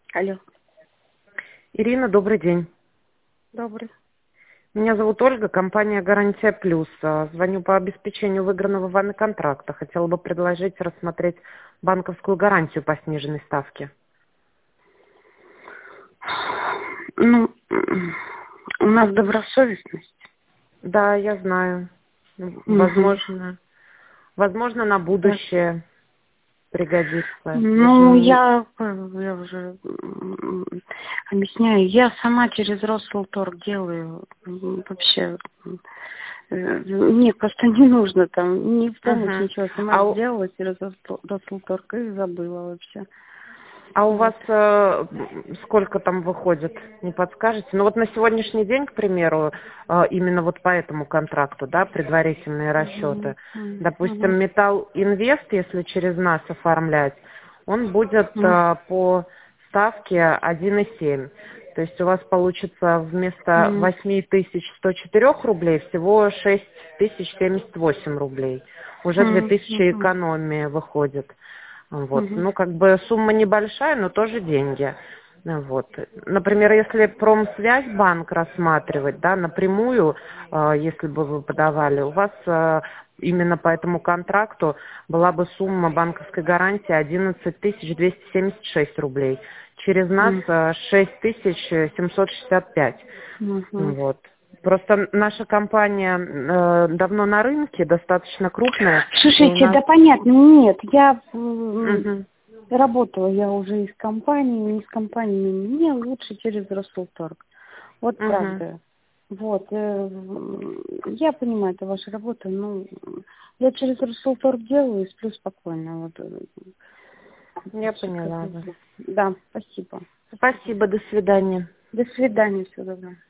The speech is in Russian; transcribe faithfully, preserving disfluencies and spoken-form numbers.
Алло. Ирина, добрый день. Добрый. Меня зовут Ольга, компания «Гарантия Плюс». А, Звоню по обеспечению выигранного вами контракта. Хотела бы предложить рассмотреть банковскую гарантию по сниженной ставке. Ну, у нас добросовестность. Да, я знаю. Ну, Угу. Возможно, возможно, на будущее пригодится. Вы же Ну, не- я, я уже м, объясняю. Я сама через Росселторг делаю. М, Вообще, э, мне просто не нужно там ни помощь, Мгм. ничего. Сама А, у- сделала через Росселторг и забыла вообще. а у вас Вот. э, сколько там выходит, не подскажете? Ну вот на сегодняшний день, к примеру, э, именно вот по этому контракту, да, предварительные Угу. расчеты. Угу. Допустим, Металл Инвест, если через нас оформлять, он будет Угу. э, по ставке один и семь. То есть у вас получится вместо восемь тысяч сто четыре рублей всего шесть тысяч семьдесят восемь рублей. Уже две тысячи Угу. экономии выходит. Вот. Угу. Ну, как бы сумма небольшая, но тоже деньги. Вот. Например, если Промсвязьбанк рассматривать, да, напрямую, э, если бы вы подавали, у вас э, именно по этому контракту была бы сумма банковской гарантии одиннадцать тысяч двести семьдесят шесть рублей. Через нас э, шесть тысяч семьсот шестьдесят пять. Угу. Вот. Просто наша компания э, давно на рынке, достаточно крупная, и у Слушайте, нас... да понятно, нет, я м, Мгм. работала я уже и с компаниями, и с компаниями. Мне лучше через Росселторг. Вот Мгм. правда. Вот. э, м, Я понимаю, это ваша работа, но я через Росселторг делаю и сплю спокойно. Вот. э, Я как поняла бы, вас. Да, спасибо. Спасибо. Спасибо, до свидания. До свидания, всего доброго.